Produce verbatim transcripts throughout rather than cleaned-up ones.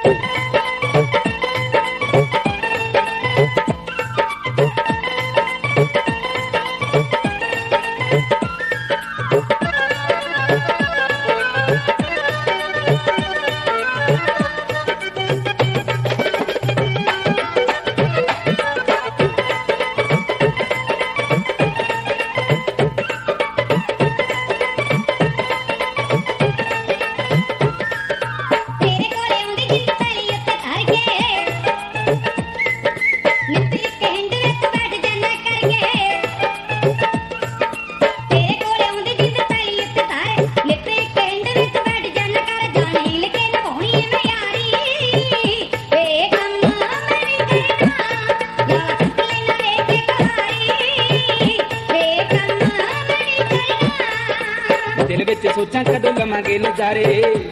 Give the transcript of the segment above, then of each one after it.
दिल विच सोचां कदों लवांगे नज़ारे,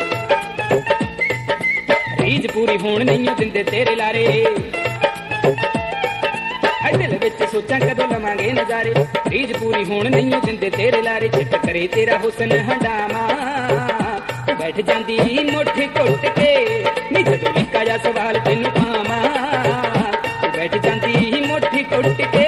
रीझ पूरी होण नहीं दिंदे तेरे लारे। दिल विच सोचां कदों लवांगे नज़ारे, रीझ पूरी होण नहीं दिंदे तेरे लारे। चिट करे तेरा हुस्न हंडामा, बैठ जांदी मुठ घुट के, नी जदों निक्का जा सवाल तैनूं पावां, बैठ जांदी मुठ घुट के।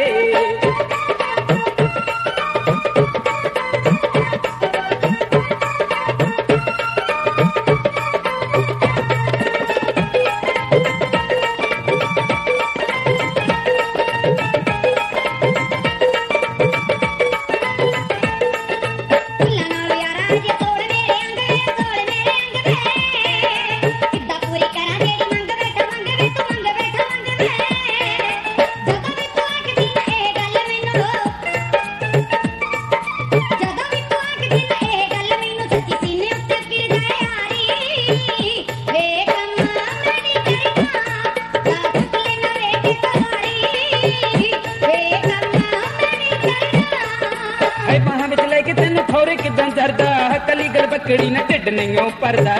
कली गल बकड़ी न ढिड नहीं भरदा,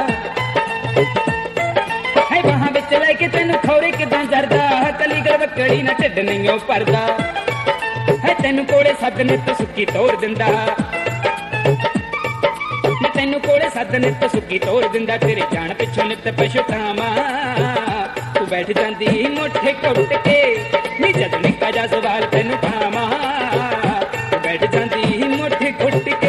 है बाहां विच लैके तैनूं खौरे किदां जरदा। कली गल बकड़ी न ढिड नहीं भरदा, है तैनूं कोले सद नित सुक्की तोड़ दिंदा, तैनूं कोले सद नित सुक्की तोड़ दिंदा। तेरे जान पिछों नित पछतावां, तू बैठ जांदी मुठ घुट के, नी जद निक्का जा सवाल तैनूं पावां, तू बैठ जांदी मुठ घुट के।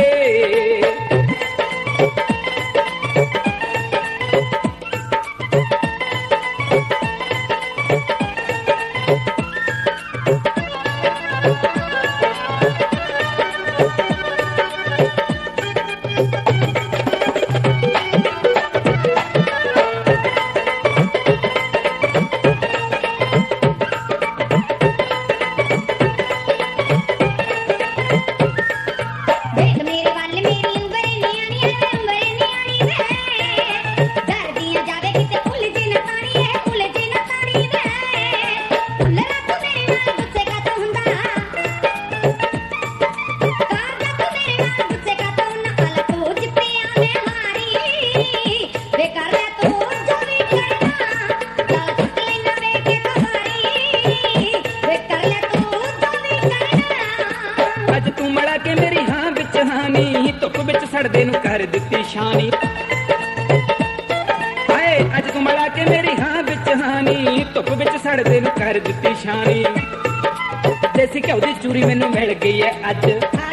धुप विच सड़दे नूं कर दित्ती छानी, हाय अज तू मला के मेरी हां विच हानी। धुप विच सड़दे नूं कर दित्ती छानी, देसी घ्यो दी चूरी मैनूं मिल गई है अज,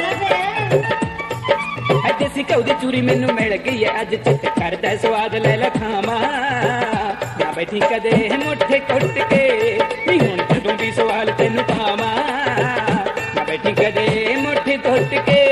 देसी घ्यो दी चूरी मैनूं मिल गई है अज। चित करदा स्वाद ले ला खावां, ना बैठी कदे मुठ घुट के, नी हुण जदों भी सवाल तैनूं पावां, ना बैठी कदे मुठ घुट के।